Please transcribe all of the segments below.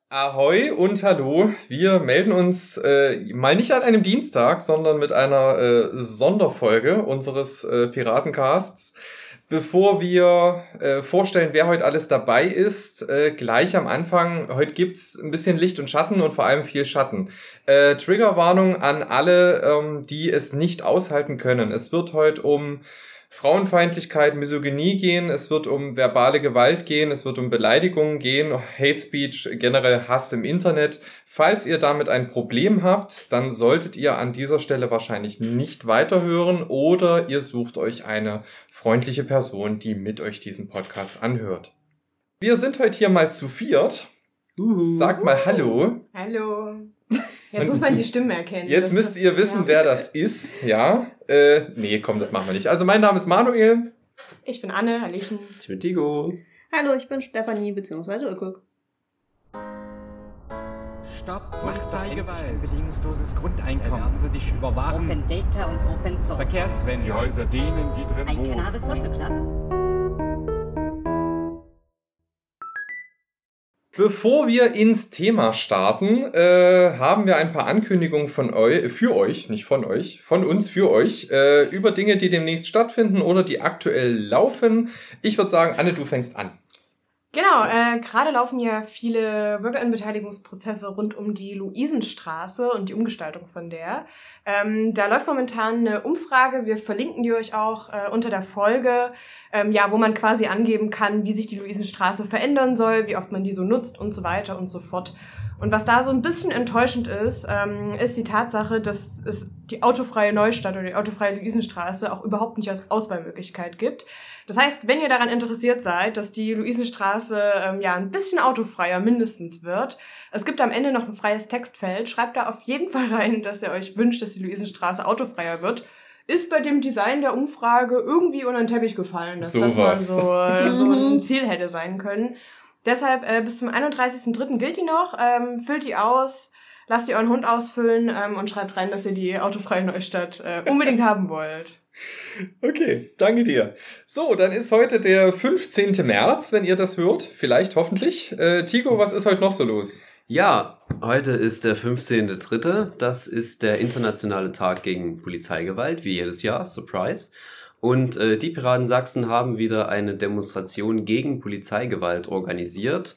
Ahoi und hallo. Wir melden uns mal nicht an einem Dienstag, sondern mit einer Sonderfolge unseres Piratencasts. Bevor wir vorstellen, wer heute alles dabei ist, gleich am Anfang, heute gibt's ein bisschen Licht und Schatten und vor allem viel Schatten. Triggerwarnung an alle, die es nicht aushalten können. Es wird heute um Frauenfeindlichkeit, Misogynie gehen, es wird um verbale Gewalt gehen, es wird um Beleidigungen gehen, Hate Speech, generell Hass im Internet. Falls ihr damit ein Problem habt, dann solltet ihr an dieser Stelle wahrscheinlich nicht weiterhören oder ihr sucht euch eine freundliche Person, die mit euch diesen Podcast anhört. Wir sind heute hier mal zu viert. Sag mal Hallo. Hallo. Jetzt muss man die Stimme erkennen. Jetzt müsst ihr wissen, wer das ist, ja? Nee, komm, das machen wir nicht. Also mein Name ist Manuel. Ich bin Anne, hallöchen. Ich bin Tigo. Hallo, ich bin Stefanie bzw. Ulkuk. Stopp, Polizeigewalt. Ein bedingungsloses Grundeinkommen. Werden Sie dich überwachen. Open Data und Open Source. Verkehrswende. Die Häuser denen, die drin Ein wohnen. Cannabis Social Club. Bevor wir ins Thema starten, haben wir ein paar Ankündigungen von euch, nicht von euch, von uns für euch, über Dinge, die demnächst stattfinden oder die aktuell laufen. Ich würde sagen, Anne, du fängst an. Genau, gerade laufen ja viele Bürgerinnenbeteiligungsprozesse rund um die Luisenstraße und die Umgestaltung von der. Da läuft momentan eine Umfrage, wir verlinken die euch auch unter der Folge, wo man quasi angeben kann, wie sich die Luisenstraße verändern soll, wie oft man die so nutzt und so weiter und so fort. Und was da so ein bisschen enttäuschend ist, ist die Tatsache, dass es die autofreie Neustadt oder die autofreie Luisenstraße auch überhaupt nicht als Auswahlmöglichkeit gibt. Das heißt, wenn ihr daran interessiert seid, dass die Luisenstraße ein bisschen autofreier mindestens wird, es gibt am Ende noch ein freies Textfeld, schreibt da auf jeden Fall rein, dass ihr euch wünscht, dass die Luisenstraße autofreier wird. Ist bei dem Design der Umfrage irgendwie unter den Teppich gefallen, dass das mal so ein Ziel hätte sein können. Deshalb bis zum 31.03. gilt die noch, füllt die aus, lasst ihr euren Hund ausfüllen und schreibt rein, dass ihr die autofreie Neustadt unbedingt haben wollt. Okay, danke dir. So, dann ist heute der 15. März, wenn ihr das hört, vielleicht, hoffentlich. Tigo, was ist heute noch so los? Ja, heute ist der 15.3. Das ist der internationale Tag gegen Polizeigewalt, wie jedes Jahr, Surprise. Und die Piraten Sachsen haben wieder eine Demonstration gegen Polizeigewalt organisiert,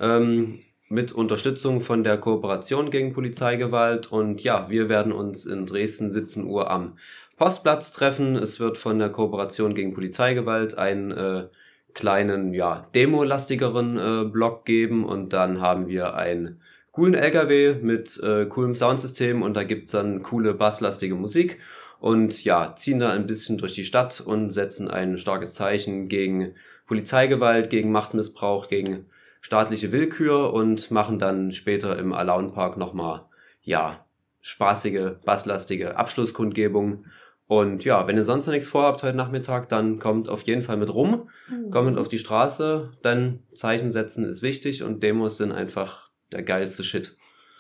mit Unterstützung von der Kooperation gegen Polizeigewalt. Und ja, wir werden uns in Dresden 17 Uhr am Postplatz treffen. Es wird von der Kooperation gegen Polizeigewalt einen kleinen, demolastigeren Block geben. Und dann haben wir einen coolen LKW mit coolem Soundsystem und da gibt's dann coole basslastige Musik. Und ja, ziehen da ein bisschen durch die Stadt und setzen ein starkes Zeichen gegen Polizeigewalt, gegen Machtmissbrauch, gegen staatliche Willkür und machen dann später im Alaun-Park nochmal, spaßige, basslastige Abschlusskundgebung. Und ja, wenn ihr sonst noch nichts vorhabt heute Nachmittag, dann kommt auf jeden Fall mit rum, kommt auf die Straße, dann Zeichen setzen ist wichtig und Demos sind einfach der geilste Shit.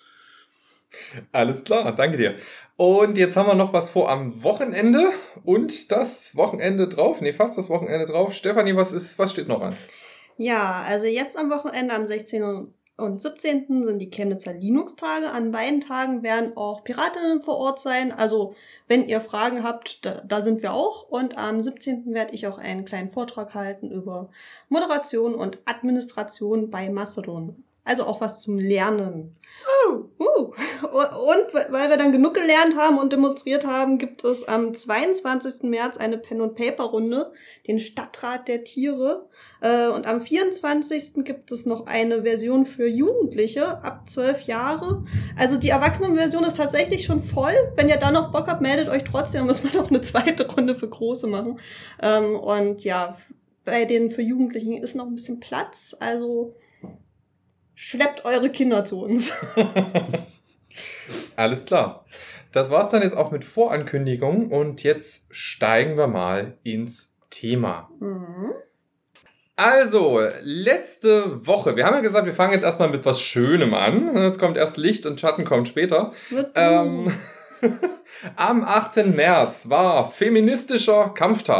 Alles klar, danke dir. Und jetzt haben wir noch was vor am Wochenende und das Wochenende drauf, fast das Wochenende drauf. Stefanie, was steht noch an? Ja, also jetzt am Wochenende, am 16. und 17. sind die Chemnitzer Linux-Tage. An beiden Tagen werden auch Piratinnen vor Ort sein. Also wenn ihr Fragen habt, da sind wir auch. Und am 17. werde ich auch einen kleinen Vortrag halten über Moderation und Administration bei Mastodon. Also auch was zum Lernen. Und weil wir dann genug gelernt haben und demonstriert haben, gibt es am 22. März eine Pen-and-Paper-Runde, den Stadtrat der Tiere. Und am 24. gibt es noch eine Version für Jugendliche ab 12 Jahre. Also die Erwachsenenversion ist tatsächlich schon voll. Wenn ihr da noch Bock habt, meldet euch trotzdem. Dann müssen wir noch eine zweite Runde für Große machen. Und ja, bei den für Jugendlichen ist noch ein bisschen Platz. Also schleppt eure Kinder zu uns. Alles klar. Das war's dann jetzt auch mit Vorankündigungen und jetzt steigen wir mal ins Thema. Also, letzte Woche, wir haben ja gesagt, wir fangen jetzt erstmal mit was Schönem an. Jetzt kommt erst Licht und Schatten kommt später. Am 8. März war feministischer Kampftag.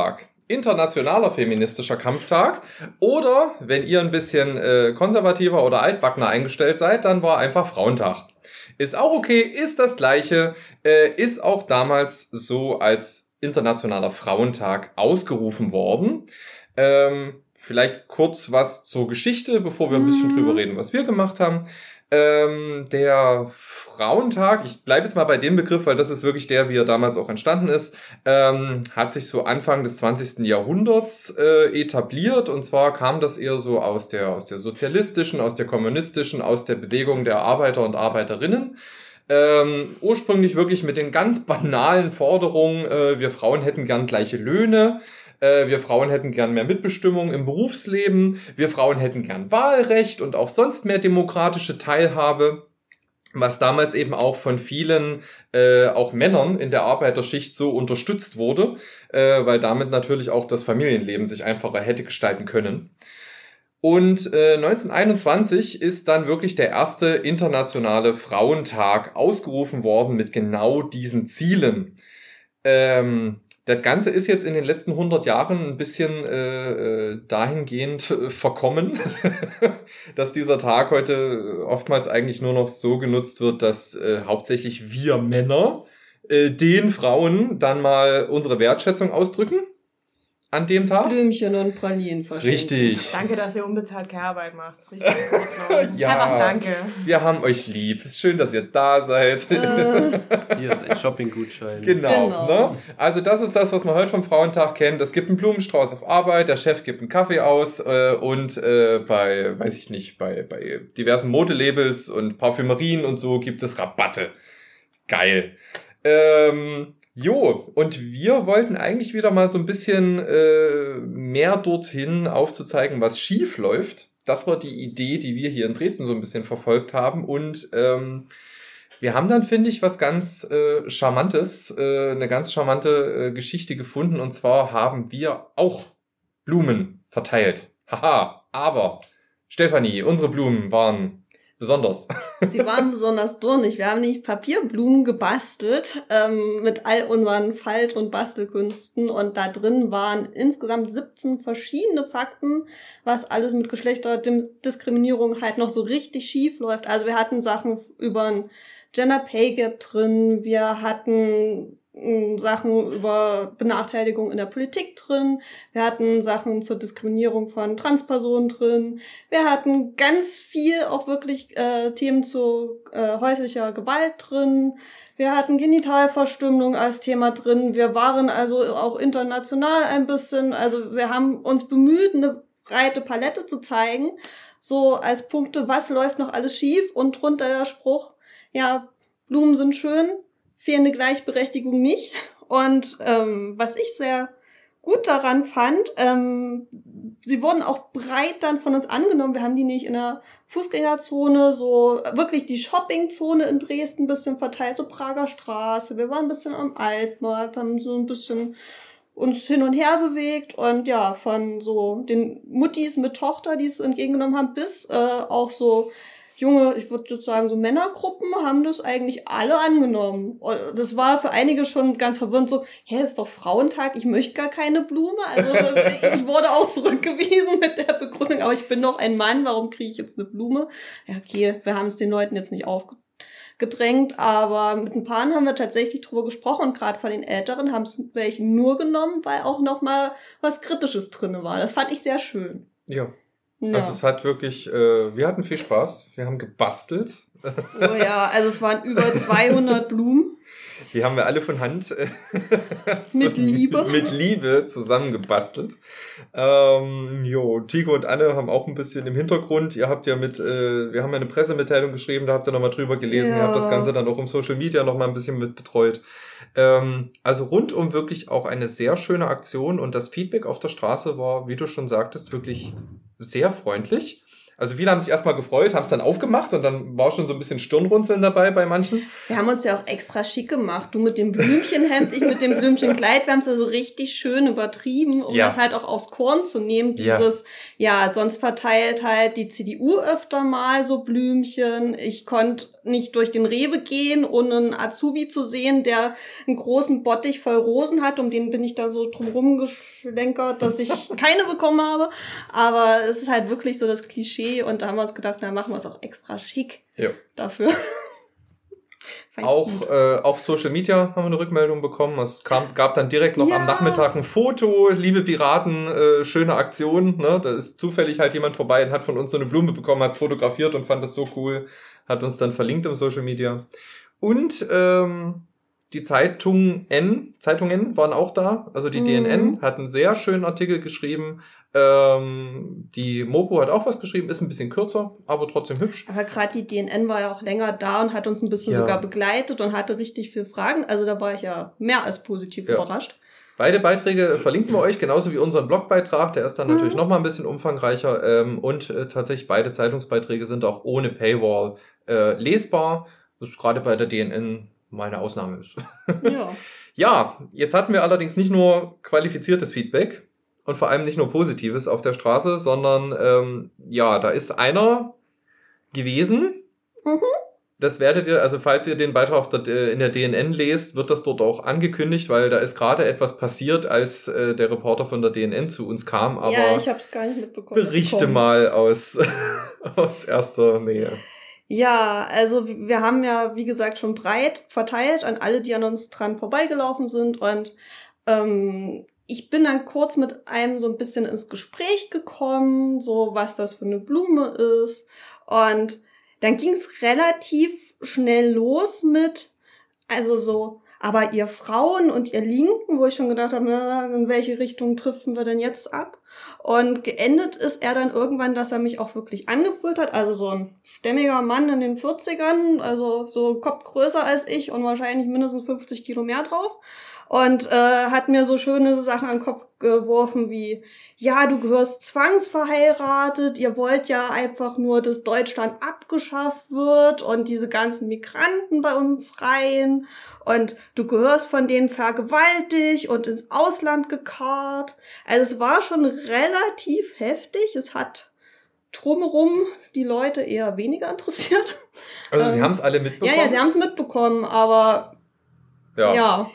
Internationaler Feministischer Kampftag. Oder, wenn ihr ein bisschen konservativer oder altbackener eingestellt seid, dann war einfach Frauentag. Ist auch okay, ist das Gleiche, ist auch damals so als Internationaler Frauentag ausgerufen worden. Vielleicht kurz was zur Geschichte, bevor wir ein bisschen drüber reden, was wir gemacht haben. Der Frauentag, ich bleibe jetzt mal bei dem Begriff, weil das ist wirklich der, wie er damals auch entstanden ist, hat sich so Anfang des 20. Jahrhunderts etabliert. Und zwar kam das eher so aus der sozialistischen, aus der kommunistischen, aus der Bewegung der Arbeiter und Arbeiterinnen. Ursprünglich wirklich mit den ganz banalen Forderungen, wir Frauen hätten gern gleiche Löhne, wir Frauen hätten gern mehr Mitbestimmung im Berufsleben, wir Frauen hätten gern Wahlrecht und auch sonst mehr demokratische Teilhabe, was damals eben auch von vielen, auch Männern in der Arbeiterschicht so unterstützt wurde, weil damit natürlich auch das Familienleben sich einfacher hätte gestalten können. Und 1921 ist dann wirklich der erste internationale Frauentag ausgerufen worden mit genau diesen Zielen. Das Ganze ist jetzt in den letzten 100 Jahren ein bisschen dahingehend verkommen, dass dieser Tag heute oftmals eigentlich nur noch so genutzt wird, dass hauptsächlich wir Männer den Frauen dann mal unsere Wertschätzung ausdrücken an dem Tag. Blümchen und Pralinen verschenken. Richtig. Danke, dass ihr unbezahlt keine Arbeit macht. Richtig. Genau. Ja, einfach danke. Wir haben euch lieb. Ist schön, dass ihr da seid. Hier ist ein Shopping-Gutschein. Genau. Ne? Also das ist das, was man heute vom Frauentag kennt. Es gibt einen Blumenstrauß auf Arbeit, der Chef gibt einen Kaffee aus und bei diversen Modelabels und Parfümerien und so gibt es Rabatte. Geil. Und wir wollten eigentlich wieder mal so ein bisschen mehr dorthin aufzuzeigen, was schief läuft. Das war die Idee, die wir hier in Dresden so ein bisschen verfolgt haben. Und wir haben dann, finde ich, was ganz Charmantes, eine ganz charmante Geschichte gefunden. Und zwar haben wir auch Blumen verteilt. Haha, aber Stefanie, unsere Blumen waren besonders. Sie waren besonders dornig. Wir haben nämlich Papierblumen gebastelt mit all unseren Falt- und Bastelkünsten und da drin waren insgesamt 17 verschiedene Fakten, was alles mit Geschlechterdiskriminierung halt noch so richtig schief läuft. Also wir hatten Sachen über ein Gender Pay Gap drin, wir hatten Sachen über Benachteiligung in der Politik drin, wir hatten Sachen zur Diskriminierung von Transpersonen drin, wir hatten ganz viel auch wirklich Themen zu häuslicher Gewalt drin, wir hatten Genitalverstümmelung als Thema drin, wir waren also auch international ein bisschen, also wir haben uns bemüht, eine breite Palette zu zeigen, so als Punkte, was läuft noch alles schief und drunter der Spruch, ja, Blumen sind schön, fehlende Gleichberechtigung nicht. Und was ich sehr gut daran fand, sie wurden auch breit dann von uns angenommen. Wir haben die nicht in der Fußgängerzone, so wirklich die Shoppingzone in Dresden ein bisschen verteilt, so Prager Straße. Wir waren ein bisschen am Altmarkt, haben so ein bisschen uns hin und her bewegt und ja, von so den Muttis mit Tochter, die es entgegengenommen haben, bis auch so junge, ich würde sozusagen so Männergruppen haben das eigentlich alle angenommen. Und das war für einige schon ganz verwirrend so, ist doch Frauentag, ich möchte gar keine Blume. Also ich wurde auch zurückgewiesen mit der Begründung, aber ich bin doch ein Mann, warum kriege ich jetzt eine Blume? Ja, okay, wir haben es den Leuten jetzt nicht aufgedrängt, aber mit ein paar haben wir tatsächlich drüber gesprochen und gerade von den Älteren haben es welche nur genommen, weil auch noch mal was Kritisches drin war. Das fand ich sehr schön. Ja. Also es hat wirklich, wir hatten viel Spaß, wir haben gebastelt. Oh ja, also es waren über 200 Blumen. Die haben wir alle von Hand mit Liebe zusammengebastelt. Tigo und Anne haben auch ein bisschen im Hintergrund. Ihr habt ja wir haben ja eine Pressemitteilung geschrieben, da habt ihr nochmal drüber gelesen. Ihr habt das Ganze dann auch im Social Media nochmal ein bisschen mit betreut. Also rundum wirklich auch eine sehr schöne Aktion und das Feedback auf der Straße war, wie du schon sagtest, wirklich sehr freundlich. Also viele haben sich erstmal gefreut, haben es dann aufgemacht und dann war schon so ein bisschen Stirnrunzeln dabei bei manchen. Wir haben uns ja auch extra schick gemacht. Du mit dem Blümchenhemd, ich mit dem Blümchenkleid. Wir haben es ja so richtig schön übertrieben, um das halt auch aufs Korn zu nehmen. Dieses, sonst verteilt halt die CDU öfter mal so Blümchen. Ich konnte nicht durch den Rewe gehen, ohne einen Azubi zu sehen, der einen großen Bottich voll Rosen hat. Um den bin ich da so drumherum geschlenkert, dass ich keine bekommen habe. Aber es ist halt wirklich so das Klischee. Und da haben wir uns gedacht, na, machen wir es auch extra schick dafür. Auch Social Media haben wir eine Rückmeldung bekommen. Also es gab dann direkt noch am Nachmittag ein Foto, liebe Piraten, schöne Aktion. Ne? Da ist zufällig halt jemand vorbei und hat von uns so eine Blume bekommen, hat es fotografiert und fand das so cool, hat uns dann verlinkt im Social Media. Und die Zeitungen waren auch da, also die DNN hat einen sehr schönen Artikel geschrieben. Die Mopo hat auch was geschrieben, ist ein bisschen kürzer, aber trotzdem hübsch. Aber gerade die DNN war ja auch länger da und hat uns ein bisschen sogar begleitet und hatte richtig viel Fragen. Also da war ich ja mehr als positiv überrascht. Beide Beiträge verlinken wir euch, genauso wie unseren Blogbeitrag. Der ist dann natürlich nochmal ein bisschen umfangreicher. Und tatsächlich beide Zeitungsbeiträge sind auch ohne Paywall lesbar. Das ist gerade bei der DNN meine Ausnahme ist. Ja, jetzt hatten wir allerdings nicht nur qualifiziertes Feedback und vor allem nicht nur Positives auf der Straße, sondern da ist einer gewesen. Das werdet ihr, also falls ihr den Beitrag in der DNN lest, wird das dort auch angekündigt, weil da ist gerade etwas passiert, als der Reporter von der DNN zu uns kam. Aber ich habe es gar nicht mitbekommen. Berichte mal aus erster Nähe. Ja, also wir haben ja, wie gesagt, schon breit verteilt an alle, die an uns dran vorbeigelaufen sind. Und ich bin dann kurz mit einem so ein bisschen ins Gespräch gekommen, so was das für eine Blume ist. Und dann ging es relativ schnell los mit, also so, aber ihr Frauen und ihr Linken, wo ich schon gedacht habe, na, in welche Richtung driften wir denn jetzt ab? Und geendet ist er dann irgendwann, dass er mich auch wirklich angebrüllt hat, also so ein stämmiger Mann in den 40ern, also so Kopf größer als ich und wahrscheinlich mindestens 50 Kilo mehr drauf. Und hat mir so schöne Sachen an den Kopf geworfen wie, ja, du gehörst zwangsverheiratet, ihr wollt ja einfach nur, dass Deutschland abgeschafft wird und diese ganzen Migranten bei uns rein und du gehörst von denen vergewaltigt und ins Ausland gekarrt. Also es war schon relativ heftig, es hat drumherum die Leute eher weniger interessiert. Also sie haben es alle mitbekommen? Ja, sie haben es mitbekommen, aber ja.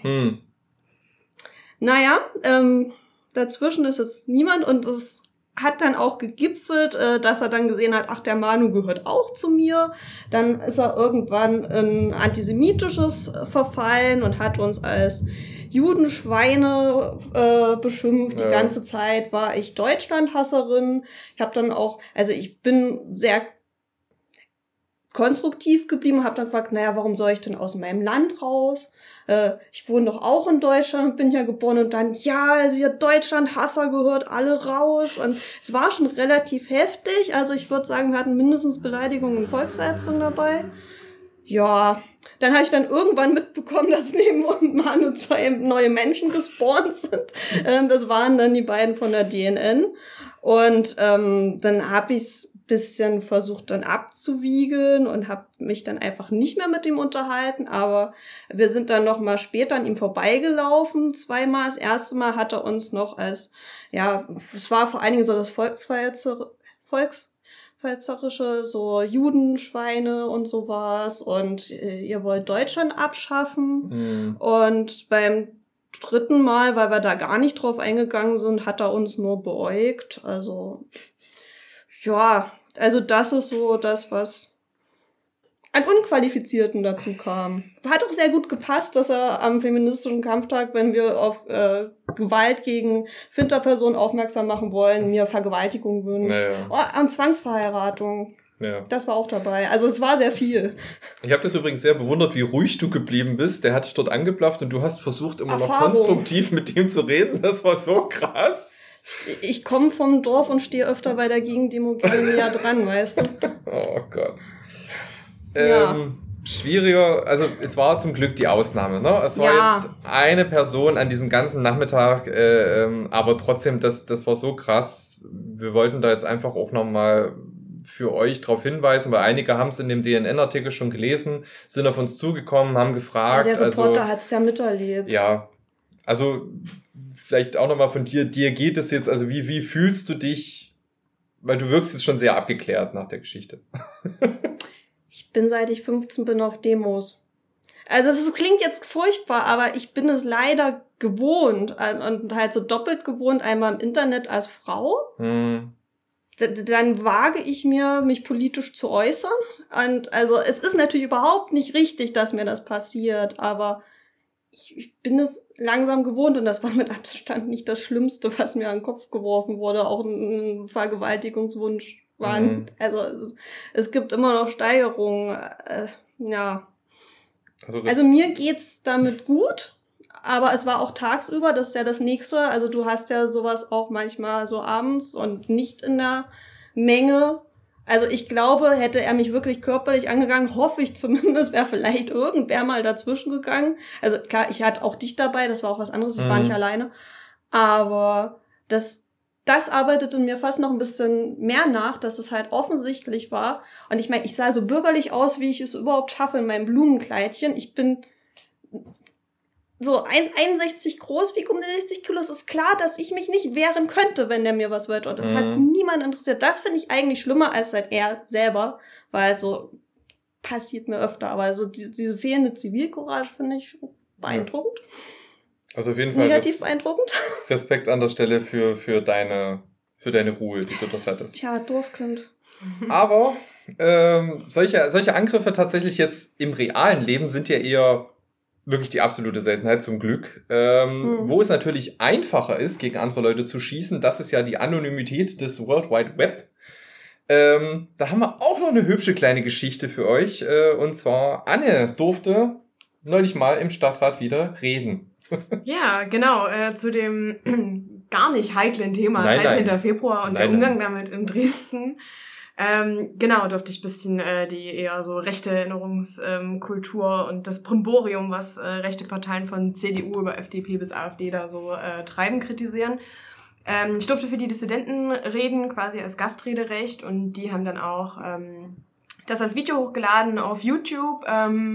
Naja, dazwischen ist jetzt niemand und es hat dann auch gegipfelt, dass er dann gesehen hat, ach, der Manu gehört auch zu mir. Dann ist er irgendwann in Antisemitisches verfallen und hat uns als Judenschweine beschimpft. Die ganze Zeit war ich Deutschlandhasserin. Ich habe dann auch, also ich bin sehr konstruktiv geblieben, habe dann gefragt, naja, warum soll ich denn aus meinem Land raus? Ich wohne doch auch in Deutschland, bin hier geboren und dann, ja, ihr Deutschland-Hasser gehört alle raus und es war schon relativ heftig, also ich würde sagen, wir hatten mindestens Beleidigungen und Volksverhetzung dabei. Ja, dann habe ich dann irgendwann mitbekommen, dass neben Manu 2 neue Menschen gespawnt sind. Das waren dann die beiden von der DNN und dann habe ich's bisschen versucht dann abzuwiegeln und habe mich dann einfach nicht mehr mit ihm unterhalten, aber wir sind dann noch mal später an ihm vorbeigelaufen, zweimal. Das erste Mal hat er uns noch als, ja, es war vor allen Dingen so das volksverhetzerische, so Judenschweine und sowas und ihr wollt Deutschland abschaffen. Und beim dritten Mal, weil wir da gar nicht drauf eingegangen sind, hat er uns nur beäugt, also ja, also das ist so das, was an Unqualifizierten dazu kam. Hat auch sehr gut gepasst, dass er am feministischen Kampftag, wenn wir auf Gewalt gegen Finterpersonen aufmerksam machen wollen, mir Vergewaltigung wünscht. Und Zwangsverheiratung. Ja. Das war auch dabei. Also es war sehr viel. Ich habe das übrigens sehr bewundert, wie ruhig du geblieben bist. Der hat dich dort angeblafft und du hast versucht, immer noch konstruktiv mit ihm zu reden. Das war so krass. Ich komme vom Dorf und stehe öfter bei der Gegendemo ja dran, weißt du? Oh Gott. Schwieriger, also es war zum Glück die Ausnahme, ne? Es war jetzt eine Person an diesem ganzen Nachmittag, aber trotzdem, das war so krass. Wir wollten da jetzt einfach auch nochmal für euch darauf hinweisen, weil einige haben es in dem DNN-Artikel schon gelesen, sind auf uns zugekommen, haben gefragt. Ja, der Reporter hat es ja miterlebt. Ja, also vielleicht auch nochmal von dir geht es jetzt, also wie fühlst du dich, weil du wirkst jetzt schon sehr abgeklärt nach der Geschichte. Ich bin, seit ich 15 bin, auf Demos. Also es klingt jetzt furchtbar, aber ich bin es leider gewohnt und halt so doppelt gewohnt, einmal im Internet als Frau. Dann wage ich mir, mich politisch zu äußern. Und also es ist natürlich überhaupt nicht richtig, dass mir das passiert, aber ich bin es langsam gewohnt und das war mit Abstand nicht das Schlimmste, was mir an den Kopf geworfen wurde. Auch ein Vergewaltigungswunsch war. Also es gibt immer noch Steigerungen. Ja. Also mir geht's damit gut, aber es war auch tagsüber, das ist ja das Nächste. Also du hast ja sowas auch manchmal so abends und nicht in der Menge. Also ich glaube, hätte er mich wirklich körperlich angegangen, hoffe ich zumindest, wäre vielleicht irgendwer mal dazwischen gegangen. Also klar, ich hatte auch dich dabei, das war auch was anderes, ich war nicht alleine. Aber das arbeitete mir fast noch ein bisschen mehr nach, dass es halt offensichtlich war. Und ich meine, ich sah so bürgerlich aus, wie ich es überhaupt schaffe in meinem Blumenkleidchen. Ich bin so 1,61 groß, wiege um die 60 Kilo. Es ist klar, dass ich mich nicht wehren könnte, wenn der mir was wollte. Und das hat niemand interessiert. Das finde ich eigentlich schlimmer als halt er selber, weil so passiert mir öfter. Aber so diese fehlende Zivilcourage finde ich beeindruckend. Also auf jeden Fall negativ beeindruckend. Respekt an der Stelle für deine Ruhe, die du dort hattest. Tja, Dorfkind. Aber solche Angriffe tatsächlich jetzt im realen Leben sind ja eher wirklich die absolute Seltenheit zum Glück. Wo es natürlich einfacher ist, gegen andere Leute zu schießen, das ist ja die Anonymität des World Wide Web. Da haben wir auch noch eine hübsche kleine Geschichte für euch. Und zwar, Anne durfte neulich mal im Stadtrat wieder reden. Ja, genau, zu dem gar nicht heiklen Thema 13. Februar und der Umgang damit in Dresden. Genau, durfte ich ein bisschen die eher so rechte Erinnerungskultur und das Brimborium, was rechte Parteien von CDU über FDP bis AfD da so treiben, kritisieren. Ich durfte für die Dissidenten reden, quasi als Gastrederecht, und die haben dann auch das als Video hochgeladen auf YouTube.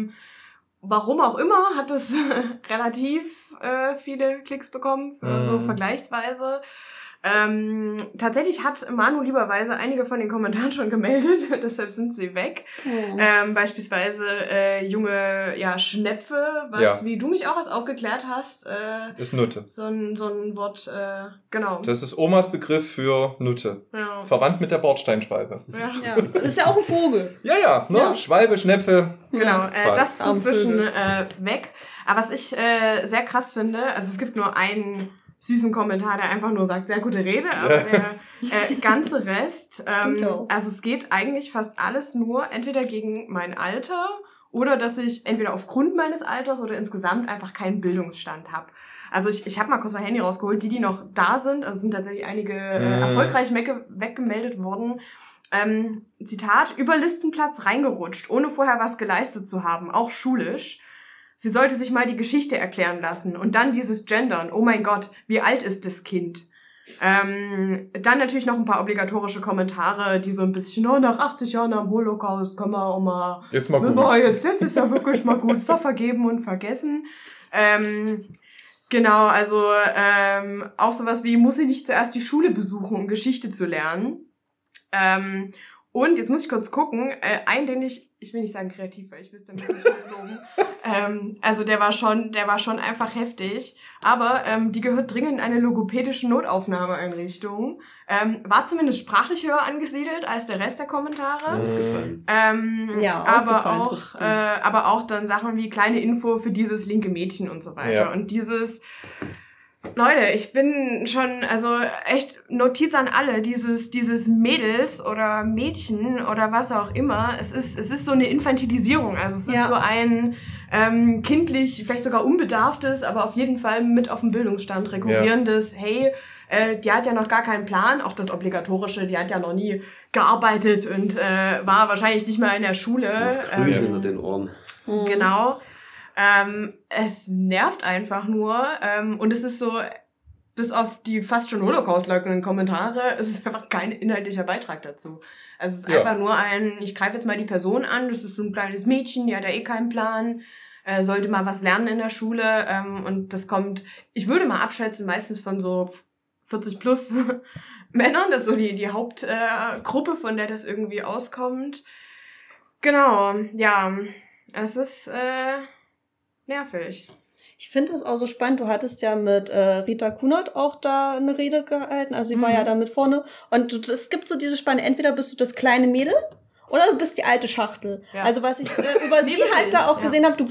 Warum auch immer, hat es relativ viele Klicks bekommen, so vergleichsweise. Tatsächlich hat Manu lieberweise einige von den Kommentaren schon gemeldet, deshalb sind sie weg. Beispielsweise junge Schnepfe, was, wie du mich auch erst aufgeklärt hast, ist Nutte. So ein Wort, genau. Das ist Omas Begriff für Nutte. Ja. Verwandt mit der Bordsteinschwalbe. Ja. Das ist ja auch ein Vogel. Ja, ne? Ja. Schwalbe, Schnepfe. Genau, das ist inzwischen weg. Aber was ich sehr krass finde, also es gibt nur einen süßen Kommentar, der einfach nur sagt, sehr gute Rede, aber der ganze Rest, also es geht eigentlich fast alles nur entweder gegen mein Alter oder dass ich entweder aufgrund meines Alters oder insgesamt einfach keinen Bildungsstand habe. Also ich habe mal kurz mein Handy rausgeholt, die noch da sind, also sind tatsächlich einige erfolgreich weggemeldet worden. Zitat, über Listenplatz reingerutscht, ohne vorher was geleistet zu haben, auch schulisch. Sie sollte sich mal die Geschichte erklären lassen und dann dieses Gendern. Oh mein Gott, wie alt ist das Kind? Dann natürlich noch ein paar obligatorische Kommentare, die so ein bisschen, nach 80 Jahren am Holocaust, kann man auch mal... Jetzt mal gut. Jetzt ist ja wirklich mal gut, ist doch vergeben und vergessen. Genau, also auch sowas wie, muss sie nicht zuerst die Schule besuchen, um Geschichte zu lernen? Und jetzt muss ich kurz gucken, den ich will nicht sagen kreativ, weil ich will es dann nicht loben. Also der war schon einfach heftig. Aber die gehört dringend in eine logopädische Notaufnahmeeinrichtung. War zumindest sprachlich höher angesiedelt als der Rest der Kommentare. Ausgefallen. Aber auch dann Sachen wie kleine Info für dieses linke Mädchen und so weiter. Ja. Und dieses... Leute, ich bin schon, also echt Notiz an alle, dieses Mädels oder Mädchen oder was auch immer, es ist so eine Infantilisierung, also es ist so ein kindlich, vielleicht sogar unbedarftes, aber auf jeden Fall mit auf dem Bildungsstand rekurrierendes, hey, die hat ja noch gar keinen Plan, auch das Obligatorische, die hat ja noch nie gearbeitet und war wahrscheinlich nicht mal in der Schule. Grün hinter den Ohren. Genau. Es nervt einfach nur und es ist so, bis auf die fast schon Holocaust-leugnenden Kommentare, es ist einfach kein inhaltlicher Beitrag dazu. Also es ist einfach nur ich greife jetzt mal die Person an, das ist so ein kleines Mädchen, die hat ja eh keinen Plan, sollte mal was lernen in der Schule und das kommt, ich würde mal abschätzen, meistens von so 40 plus Männern, das ist so die Hauptgruppe, von der das irgendwie auskommt. Genau, ja, es ist nervig. Ich finde das auch so spannend. Du hattest ja mit Rita Kunert auch da eine Rede gehalten. Also sie war ja da mit vorne. Und es gibt so diese Spanne. Entweder bist du das kleine Mädel oder du bist die alte Schachtel. Ja. Also was ich über sie halt da auch gesehen habe,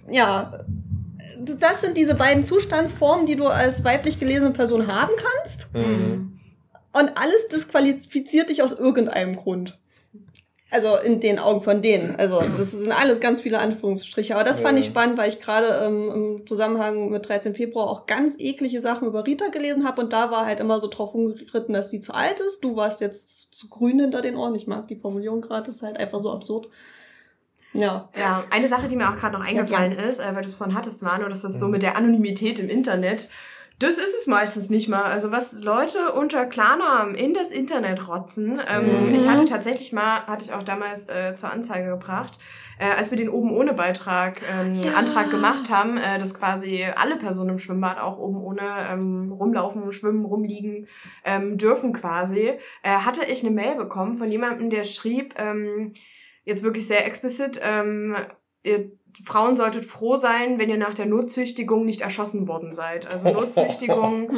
das sind diese beiden Zustandsformen, die du als weiblich gelesene Person haben kannst. Mhm. Und alles disqualifiziert dich aus irgendeinem Grund. Also in den Augen von denen. Also das sind alles ganz viele Anführungsstriche. Aber das fand ich spannend, weil ich gerade im Zusammenhang mit 13. Februar auch ganz eklige Sachen über Rita gelesen habe. Und da war halt immer so drauf umgeritten, dass sie zu alt ist. Du warst jetzt zu grün hinter den Ohren. Ich mag die Formulierung gerade. Das ist halt einfach so absurd. Ja. Ja, eine Sache, die mir auch gerade noch eingefallen ist, weil du es vorhin hattest, Manu, das ist so mit der Anonymität im Internet. Das ist es meistens nicht mal. Also was Leute unter Klarnamen in das Internet rotzen. Ich hatte tatsächlich hatte ich auch damals zur Anzeige gebracht, als wir den oben ohne Beitrag Antrag gemacht haben, dass quasi alle Personen im Schwimmbad auch oben ohne rumlaufen, schwimmen, rumliegen dürfen quasi, hatte ich eine Mail bekommen von jemandem, der schrieb, jetzt wirklich sehr explizit, ihr Frauen solltet froh sein, wenn ihr nach der Notzüchtigung nicht erschossen worden seid. Also Notzüchtigung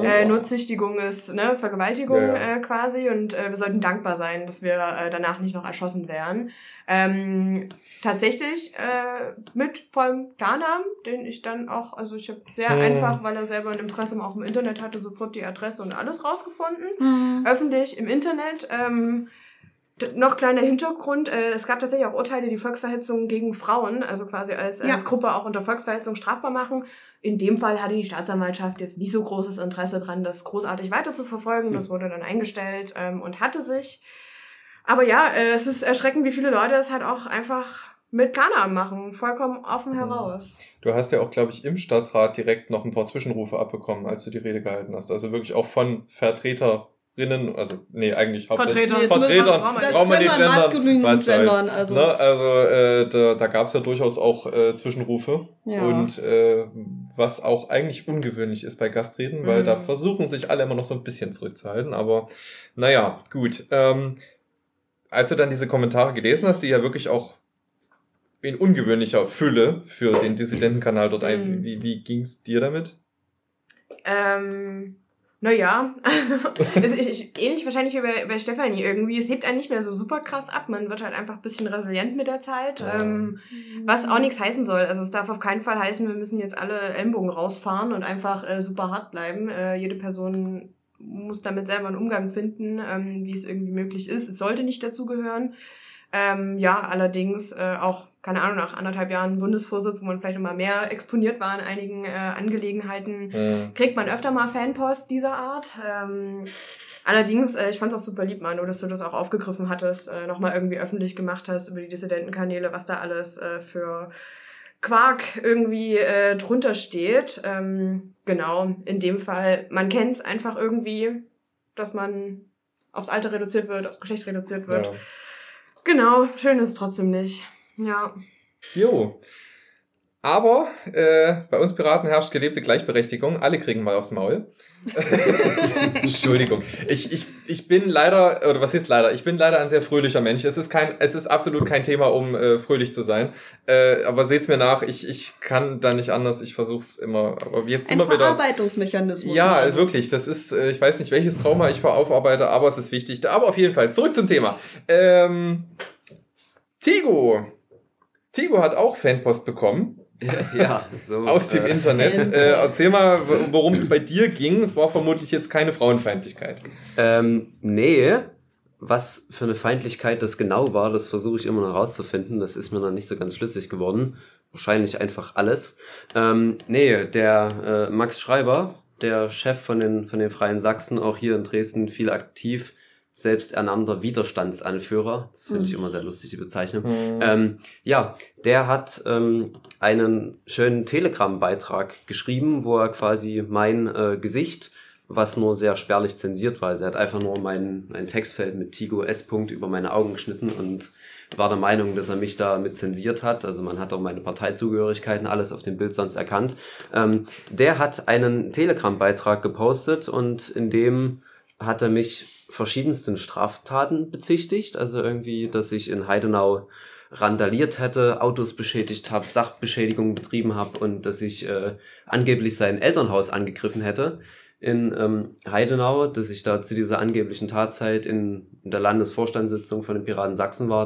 ist Vergewaltigung quasi und wir sollten dankbar sein, dass wir danach nicht noch erschossen werden. Tatsächlich mit vollem Klarnamen, den ich dann auch, also ich habe sehr einfach, weil er selber ein Impressum auch im Internet hatte, sofort die Adresse und alles rausgefunden. Öffentlich im Internet. Noch kleiner Hintergrund, es gab tatsächlich auch Urteile, die Volksverhetzung gegen Frauen, also quasi als Gruppe auch unter Volksverhetzung strafbar machen. In dem Fall hatte die Staatsanwaltschaft jetzt nicht so großes Interesse dran, das großartig weiter zu verfolgen. Das wurde dann eingestellt und hatte sich. Aber ja, es ist erschreckend, wie viele Leute es halt auch einfach mit Klarnamen machen, vollkommen offen heraus. Du hast ja auch, glaube ich, im Stadtrat direkt noch ein paar Zwischenrufe abbekommen, als du die Rede gehalten hast. Also wirklich auch von Vertretern, eigentlich hauptsächlich Vertretern, brauchen wir nicht gendern, also. Da gab es ja durchaus auch Zwischenrufe und was auch eigentlich ungewöhnlich ist bei Gastreden, weil da versuchen sich alle immer noch so ein bisschen zurückzuhalten, aber naja, gut. Als du dann diese Kommentare gelesen hast, die ja wirklich auch in ungewöhnlicher Fülle für den Dissidentenkanal dort wie ging's dir damit? Naja, also ähnlich wahrscheinlich wie bei Stefanie irgendwie. Es hebt einen nicht mehr so super krass ab. Man wird halt einfach ein bisschen resilient mit der Zeit. Was auch nichts heißen soll. Also es darf auf keinen Fall heißen, wir müssen jetzt alle Ellenbogen rausfahren und einfach super hart bleiben. Jede Person muss damit selber einen Umgang finden, wie es irgendwie möglich ist. Es sollte nicht dazugehören. Allerdings auch, keine Ahnung, nach 1,5 Jahren Bundesvorsitz, wo man vielleicht immer mehr exponiert war in einigen Angelegenheiten, kriegt man öfter mal Fanpost dieser Art. Allerdings, ich fand's auch super lieb, Manu, dass du das auch aufgegriffen hattest, nochmal irgendwie öffentlich gemacht hast über die Dissidentenkanäle, was da alles für Quark irgendwie drunter steht. Genau, in dem Fall, man kennt's einfach irgendwie, dass man aufs Alter reduziert wird, aufs Geschlecht reduziert wird. Ja. Genau, schön ist es trotzdem nicht. Ja. Jo. Aber bei uns Piraten herrscht gelebte Gleichberechtigung. Alle kriegen mal aufs Maul. Entschuldigung. Ich bin leider, oder was ist leider? Ich bin leider ein sehr fröhlicher Mensch. Es ist absolut kein Thema, um fröhlich zu sein. Aber seht's mir nach, ich kann da nicht anders. Ich versuch's immer. Aber jetzt immer wieder. Ein Verarbeitungsmechanismus. Ja, wirklich. Das ist, ich weiß nicht, welches Trauma ich aufarbeite, aber es ist wichtig. Aber auf jeden Fall, zurück zum Thema. Tigo hat auch Fanpost bekommen. Ja, so. Aus dem Internet. Erzähl mal, worum es bei dir ging. Es war vermutlich jetzt keine Frauenfeindlichkeit. Nee. Was für eine Feindlichkeit das genau war, das versuche ich immer noch herauszufinden. Das ist mir noch nicht so ganz schlüssig geworden. Wahrscheinlich einfach alles. Der Max Schreiber, der Chef von den Freien Sachsen, auch hier in Dresden viel aktiv, selbsternannter Widerstandsanführer. Das finde ich immer sehr lustig, die Bezeichnung. Der hat einen schönen Telegram-Beitrag geschrieben, wo er quasi mein Gesicht was nur sehr spärlich zensiert war. Also er hat einfach nur mein Textfeld mit Tigo S. über meine Augen geschnitten und war der Meinung, dass er mich da mit zensiert hat. Also man hat auch meine Parteizugehörigkeiten, alles auf dem Bild sonst erkannt. Der hat einen Telegram-Beitrag gepostet und in dem hat er mich verschiedensten Straftaten bezichtigt. Also irgendwie, dass ich in Heidenau randaliert hätte, Autos beschädigt habe, Sachbeschädigung betrieben habe und dass ich angeblich sein Elternhaus angegriffen hätte in Heidenau, dass ich da zu dieser angeblichen Tatzeit in der Landesvorstandssitzung von den Piraten Sachsen war.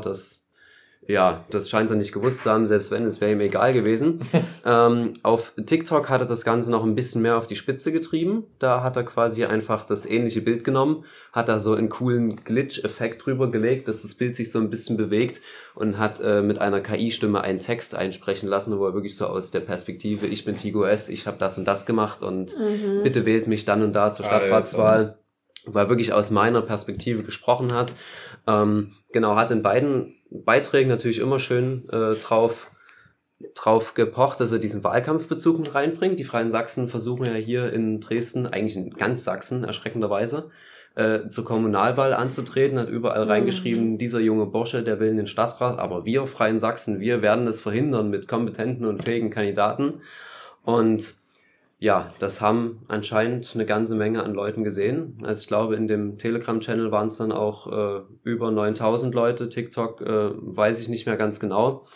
Das scheint er nicht gewusst zu haben, selbst wenn, es wäre ihm egal gewesen. Auf TikTok hat er das Ganze noch ein bisschen mehr auf die Spitze getrieben. Da hat er quasi einfach das ähnliche Bild genommen, hat da so einen coolen Glitch-Effekt drüber gelegt, dass das Bild sich so ein bisschen bewegt und hat mit einer KI-Stimme einen Text einsprechen lassen, wo er wirklich so aus der Perspektive, ich bin Tigo S., ich habe das und das gemacht und bitte wählt mich dann und da zur Stadtratswahl, wo er wirklich aus meiner Perspektive gesprochen hat. Hat in beiden Beiträgen natürlich immer schön drauf gepocht, dass er diesen Wahlkampfbezug mit reinbringt. Die Freien Sachsen versuchen ja hier in Dresden, eigentlich in ganz Sachsen, erschreckenderweise, zur Kommunalwahl anzutreten, hat überall reingeschrieben, dieser junge Bursche, der will in den Stadtrat, aber wir Freien Sachsen, wir werden es verhindern mit kompetenten und fähigen Kandidaten. Und ja, das haben anscheinend eine ganze Menge an Leuten gesehen. Also ich glaube, in dem Telegram-Channel waren es dann auch über 9000 Leute. TikTok weiß ich nicht mehr ganz genau.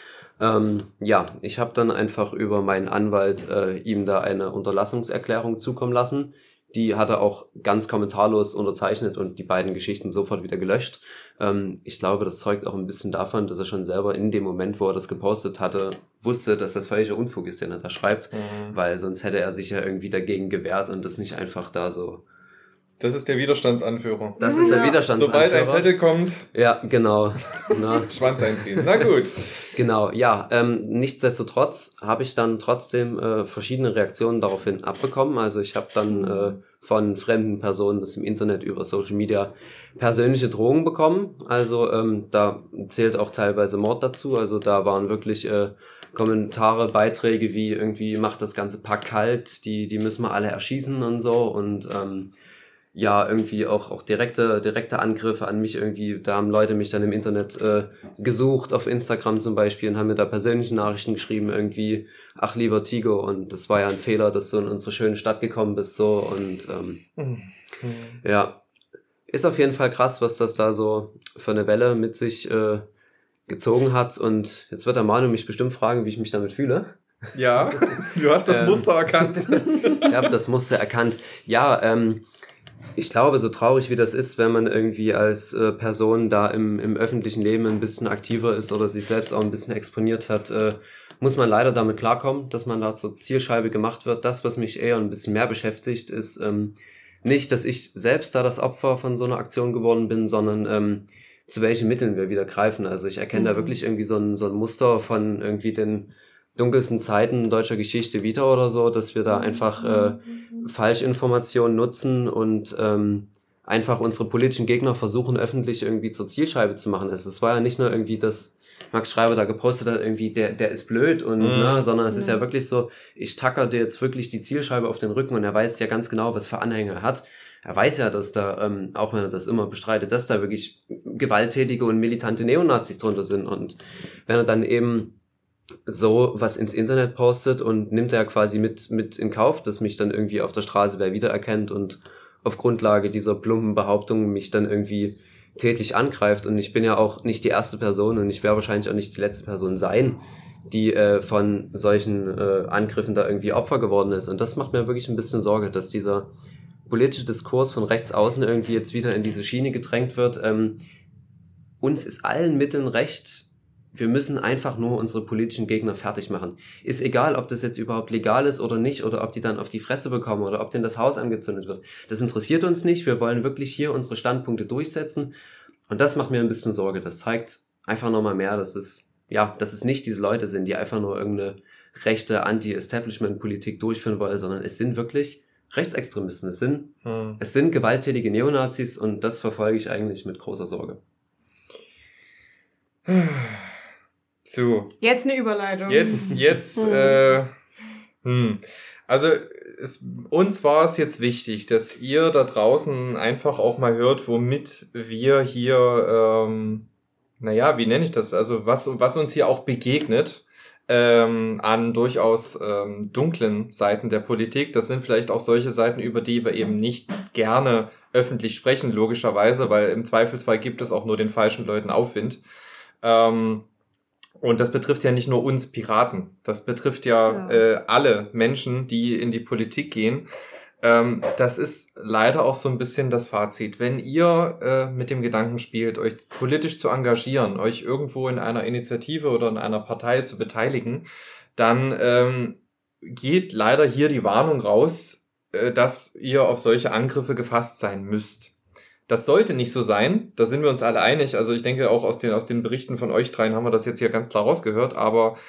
Ich habe dann einfach über meinen Anwalt ihm da eine Unterlassungserklärung zukommen lassen. Die hat er auch ganz kommentarlos unterzeichnet und die beiden Geschichten sofort wieder gelöscht. Ich glaube, das zeugt auch ein bisschen davon, dass er schon selber in dem Moment, wo er das gepostet hatte, wusste, dass das völliger Unfug ist, den er da schreibt, weil sonst hätte er sich ja irgendwie dagegen gewehrt und das nicht einfach da so... Das ist der Widerstandsanführer. Das ist der Widerstandsanführer. Sobald ein Zettel kommt... Ja, genau. Schwanz einziehen. Na gut. Genau, ja. Nichtsdestotrotz habe ich dann trotzdem verschiedene Reaktionen daraufhin abbekommen. Also ich habe dann von fremden Personen das im Internet über Social Media persönliche Drohungen bekommen. Also da zählt auch teilweise Mord dazu. Also da waren wirklich Kommentare, Beiträge wie irgendwie macht das ganze Pack kalt, die müssen wir alle erschießen und so und irgendwie auch direkte Angriffe an mich irgendwie, da haben Leute mich dann im Internet gesucht, auf Instagram zum Beispiel, und haben mir da persönliche Nachrichten geschrieben, irgendwie, ach lieber Tigo, und das war ja ein Fehler, dass du in unsere schöne Stadt gekommen bist, so, und ist auf jeden Fall krass, was das da so für eine Welle mit sich gezogen hat, und jetzt wird der Manu mich bestimmt fragen, wie ich mich damit fühle. Ja, du hast das Muster erkannt. Ich habe das Muster erkannt. Ja, ich glaube, so traurig wie das ist, wenn man irgendwie als Person da im öffentlichen Leben ein bisschen aktiver ist oder sich selbst auch ein bisschen exponiert hat, muss man leider damit klarkommen, dass man da zur Zielscheibe gemacht wird. Das, was mich eher ein bisschen mehr beschäftigt, ist nicht, dass ich selbst da das Opfer von so einer Aktion geworden bin, sondern zu welchen Mitteln wir wieder greifen. Also ich erkenne da wirklich irgendwie so ein Muster von irgendwie den dunkelsten Zeiten deutscher Geschichte wieder oder so, dass wir da einfach Falschinformationen nutzen und einfach unsere politischen Gegner versuchen, öffentlich irgendwie zur Zielscheibe zu machen. Es war ja nicht nur irgendwie, dass Max Schreiber da gepostet hat, irgendwie, der ist blöd und sondern es ist ja wirklich so, ich tacker dir jetzt wirklich die Zielscheibe auf den Rücken, und er weiß ja ganz genau, was für Anhänger er hat. Er weiß ja, dass da, auch wenn er das immer bestreitet, dass da wirklich gewalttätige und militante Neonazis drunter sind, und wenn er dann eben so was ins Internet postet und nimmt er quasi mit in Kauf, dass mich dann irgendwie auf der Straße wer wiedererkennt und auf Grundlage dieser plumpen Behauptungen mich dann irgendwie tätlich angreift. Und ich bin ja auch nicht die erste Person und ich werde wahrscheinlich auch nicht die letzte Person sein, die von solchen Angriffen da irgendwie Opfer geworden ist. Und das macht mir wirklich ein bisschen Sorge, dass dieser politische Diskurs von rechts außen irgendwie jetzt wieder in diese Schiene gedrängt wird. Uns ist allen Mitteln recht. Wir müssen einfach nur unsere politischen Gegner fertig machen. Ist egal, ob das jetzt überhaupt legal ist oder nicht, oder ob die dann auf die Fresse bekommen oder ob denen das Haus angezündet wird. Das interessiert uns nicht. Wir wollen wirklich hier unsere Standpunkte durchsetzen. Und das macht mir ein bisschen Sorge. Das zeigt einfach nochmal mehr, dass es nicht diese Leute sind, die einfach nur irgendeine rechte Anti-Establishment-Politik durchführen wollen, sondern es sind wirklich Rechtsextremisten. Es sind gewalttätige Neonazis, und das verfolge ich eigentlich mit großer Sorge. So. Jetzt eine Überleitung. Jetzt. Also uns war es jetzt wichtig, dass ihr da draußen einfach auch mal hört, womit wir hier, wie nenne ich das? Also was uns hier auch begegnet an durchaus dunklen Seiten der Politik. Das sind vielleicht auch solche Seiten, über die wir eben nicht gerne öffentlich sprechen, logischerweise, weil im Zweifelsfall gibt es auch nur den falschen Leuten Aufwind. Und das betrifft ja nicht nur uns Piraten, das betrifft ja alle Menschen, die in die Politik gehen. Das ist leider auch so ein bisschen das Fazit. Wenn ihr mit dem Gedanken spielt, euch politisch zu engagieren, euch irgendwo in einer Initiative oder in einer Partei zu beteiligen, dann geht leider hier die Warnung raus, dass ihr auf solche Angriffe gefasst sein müsst. Das sollte nicht so sein, da sind wir uns alle einig. Also ich denke auch aus den Berichten von euch dreien haben wir das jetzt hier ganz klar rausgehört, aber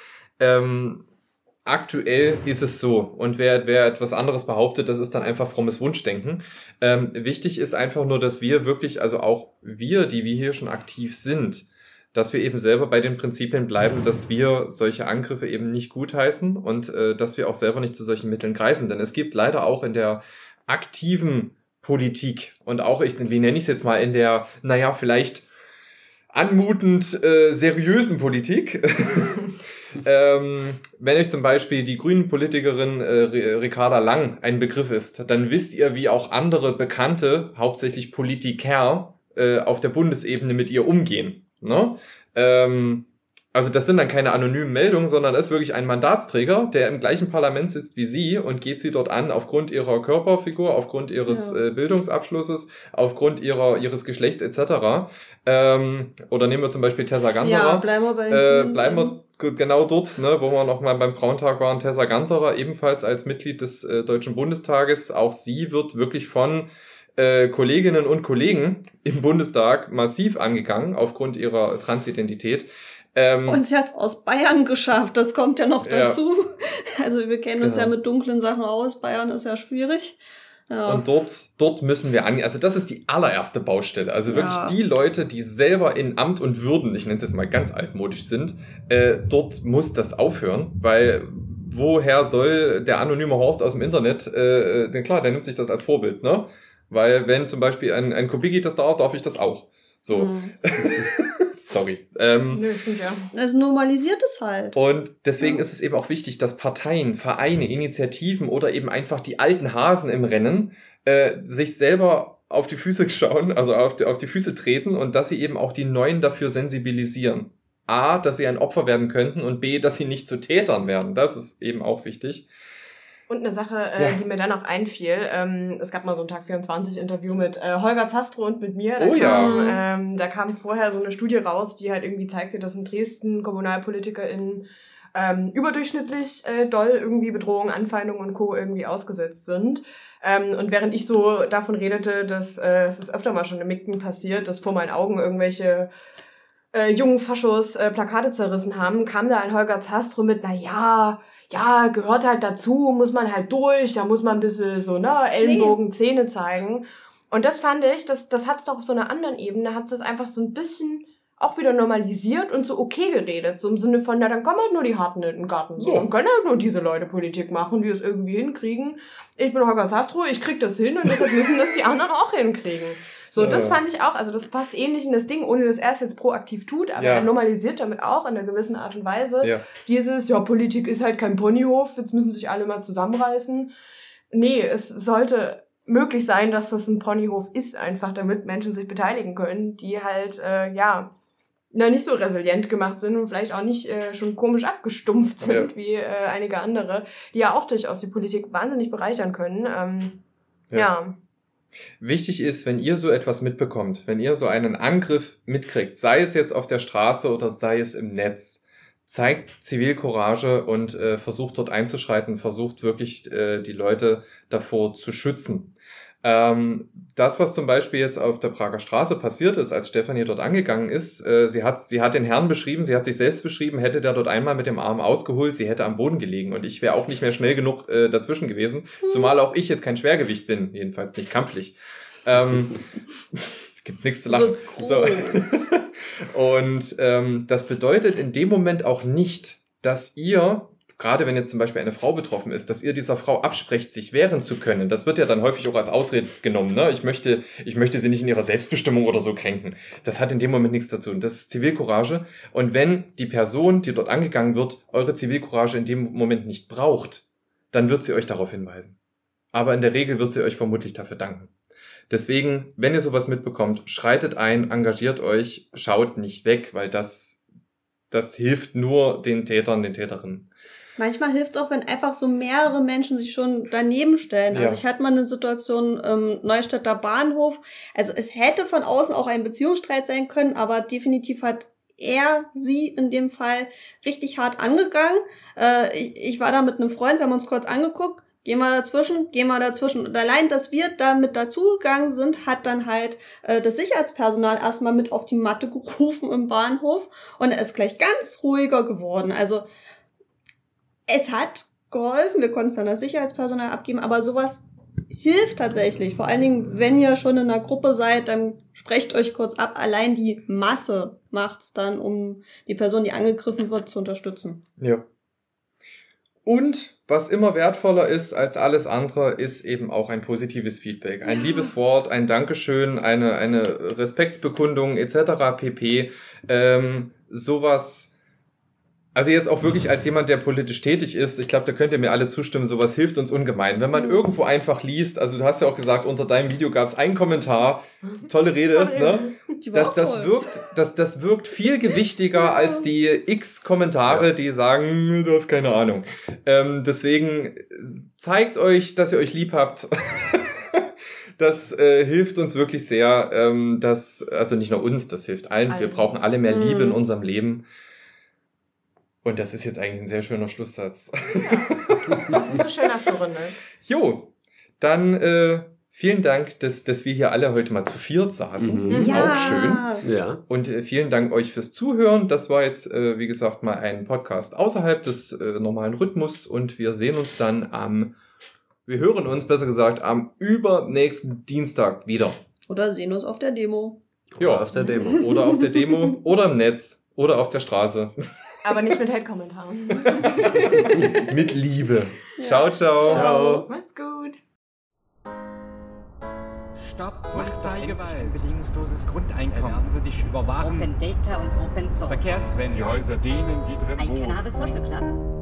aktuell ist es so. Und wer etwas anderes behauptet, das ist dann einfach frommes Wunschdenken. Wichtig ist einfach nur, dass wir wirklich, also auch wir, die wir hier schon aktiv sind, dass wir eben selber bei den Prinzipien bleiben, dass wir solche Angriffe eben nicht gutheißen und dass wir auch selber nicht zu solchen Mitteln greifen. Denn es gibt leider auch in der aktiven Politik und auch, wie nenne ich es jetzt mal, in der, vielleicht anmutend seriösen Politik. Wenn euch zum Beispiel die grünen Politikerin Ricarda Lang ein Begriff ist, dann wisst ihr, wie auch andere bekannte, hauptsächlich Politiker, auf der Bundesebene mit ihr umgehen. Ne? Also das sind dann keine anonymen Meldungen, sondern das ist wirklich ein Mandatsträger, der im gleichen Parlament sitzt wie sie und geht sie dort an aufgrund ihrer Körperfigur, aufgrund ihres Bildungsabschlusses, aufgrund ihres Geschlechts etc. Oder nehmen wir zum Beispiel Tessa Ganserer. Ja, bleiben wir genau dort, ne, wo wir noch mal beim Frauentag waren. Tessa Ganserer, ebenfalls als Mitglied des Deutschen Bundestages. Auch sie wird wirklich von Kolleginnen und Kollegen im Bundestag massiv angegangen aufgrund ihrer Transidentität. Und sie hat es aus Bayern geschafft, das kommt ja noch dazu. Also wir kennen uns ja mit dunklen Sachen aus, Bayern ist ja schwierig. Ja. Und dort müssen wir also das ist die allererste Baustelle. Also wirklich die Leute, die selber in Amt und Würden, ich nenne es jetzt mal ganz altmodisch sind, dort muss das aufhören, weil woher soll der anonyme Horst aus dem Internet, denn klar, der nimmt sich das als Vorbild, ne? Weil wenn zum Beispiel ein Kubicki das darf ich das auch. So. Sorry. Nö, stimmt ja. Es normalisiert es halt. Und deswegen ist es eben auch wichtig, dass Parteien, Vereine, Initiativen oder eben einfach die alten Hasen im Rennen sich selber auf die Füße schauen, also auf die Füße treten und dass sie eben auch die Neuen dafür sensibilisieren. A, dass sie ein Opfer werden könnten und B, dass sie nicht zu Tätern werden. Das ist eben auch wichtig. Und eine Sache, die mir dann auch einfiel, es gab mal so ein Tag 24 Interview mit Holger Zastro und mit mir. Da kam vorher so eine Studie raus, die halt irgendwie zeigte, dass in Dresden KommunalpolitikerInnen überdurchschnittlich doll irgendwie Bedrohungen, Anfeindungen und Co. irgendwie ausgesetzt sind. Und während ich so davon redete, dass es ist öfter mal schon in Migden passiert, dass vor meinen Augen irgendwelche jungen Faschos Plakate zerrissen haben, kam da ein Holger Zastro mit, gehört halt dazu, muss man halt durch, da muss man ein bisschen so, Ellenbogen, Zähne zeigen. Und das fand ich, das hat es doch auf so einer anderen Ebene, hat es das einfach so ein bisschen auch wieder normalisiert und so okay geredet. So im Sinne von, dann kommen halt nur die Harten in den Garten. So. Und können halt nur diese Leute Politik machen, die es irgendwie hinkriegen. Ich bin Holger Zastro, ich krieg das hin und deshalb müssen das die anderen auch hinkriegen. So, das fand ich auch, also das passt ähnlich in das Ding, ohne dass er es jetzt proaktiv tut, aber er normalisiert damit auch in einer gewissen Art und Weise dieses, Politik ist halt kein Ponyhof, jetzt müssen sich alle mal zusammenreißen. Nee, es sollte möglich sein, dass das ein Ponyhof ist, einfach damit Menschen sich beteiligen können, die halt, nicht so resilient gemacht sind und vielleicht auch nicht schon komisch abgestumpft sind, wie einige andere, die ja auch durchaus die Politik wahnsinnig bereichern können. Wichtig ist, wenn ihr so etwas mitbekommt, wenn ihr so einen Angriff mitkriegt, sei es jetzt auf der Straße oder sei es im Netz, zeigt Zivilcourage und versucht dort einzuschreiten, versucht wirklich die Leute davor zu schützen. Das, was zum Beispiel jetzt auf der Prager Straße passiert ist, als Stefanie dort angegangen ist, sie hat den Herrn beschrieben, sie hat sich selbst beschrieben, hätte der dort einmal mit dem Arm ausgeholt, sie hätte am Boden gelegen und ich wäre auch nicht mehr schnell genug dazwischen gewesen, zumal auch ich jetzt kein Schwergewicht bin, jedenfalls nicht kampflich. Gibt's nichts zu lachen. So. Und das bedeutet in dem Moment auch nicht, dass ihr gerade wenn jetzt zum Beispiel eine Frau betroffen ist, dass ihr dieser Frau absprecht, sich wehren zu können. Das wird ja dann häufig auch als Ausrede genommen. Ne? Ich möchte sie nicht in ihrer Selbstbestimmung oder so kränken. Das hat in dem Moment nichts dazu. Und das ist Zivilcourage. Und wenn die Person, die dort angegangen wird, eure Zivilcourage in dem Moment nicht braucht, dann wird sie euch darauf hinweisen. Aber in der Regel wird sie euch vermutlich dafür danken. Deswegen, wenn ihr sowas mitbekommt, schreitet ein, engagiert euch, schaut nicht weg, weil das hilft nur den Tätern, den Täterinnen. Manchmal hilft es auch, wenn einfach so mehrere Menschen sich schon daneben stellen. Also ich hatte mal eine Situation Neustädter Bahnhof. Also es hätte von außen auch ein Beziehungsstreit sein können, aber definitiv hat sie in dem Fall richtig hart angegangen. Ich war da mit einem Freund, wir haben uns kurz angeguckt. Geh mal dazwischen. Und allein, dass wir da mit dazugegangen sind, hat dann halt das Sicherheitspersonal erstmal mit auf die Matte gerufen im Bahnhof und er ist gleich ganz ruhiger geworden. Also es hat geholfen, wir konnten es dann das Sicherheitspersonal abgeben, aber sowas hilft tatsächlich. Vor allen Dingen, wenn ihr schon in einer Gruppe seid, dann sprecht euch kurz ab. Allein die Masse macht's dann, um die Person, die angegriffen wird, zu unterstützen. Ja. Und was immer wertvoller ist als alles andere, ist eben auch ein positives Feedback. Ein liebes Wort, ein Dankeschön, eine Respektsbekundung etc. pp. Sowas. Also jetzt auch wirklich als jemand, der politisch tätig ist, ich glaube, da könnt ihr mir alle zustimmen, sowas hilft uns ungemein. Wenn man irgendwo einfach liest, also du hast ja auch gesagt, unter deinem Video gab es einen Kommentar, tolle Rede, ne? Das wirkt viel gewichtiger als die x Kommentare, die sagen, du hast keine Ahnung. Deswegen zeigt euch, dass ihr euch lieb habt. Das hilft uns wirklich sehr. Also nicht nur uns, das hilft allen. Wir brauchen alle mehr Liebe in unserem Leben. Und das ist jetzt eigentlich ein sehr schöner Schlusssatz. Ja, das ist eine schöne Abschlussrunde. Jo, dann vielen Dank, dass wir hier alle heute mal zu viert saßen. Das ist auch schön. Ja. Und vielen Dank euch fürs Zuhören. Das war jetzt, wie gesagt, mal ein Podcast außerhalb des normalen Rhythmus. Und wir sehen uns dann wir hören uns, besser gesagt, am übernächsten Dienstag wieder. Oder sehen uns auf der Demo. Ja, auf der Demo. Oder auf der Demo. Oder im Netz. Oder auf der Straße. Aber nicht mit Hate-Kommentaren. Mit Liebe. Ja. Ciao, ciao. Ciao. Macht's gut. Stopp, Polizeigewalt. Ein bedingungsloses Grundeinkommen. Werden Sie dich überwachen. Open Data und Open Source. Verkehrswende. Die Häuser denen, die drin Ein wohnen. Cannabis Social Club.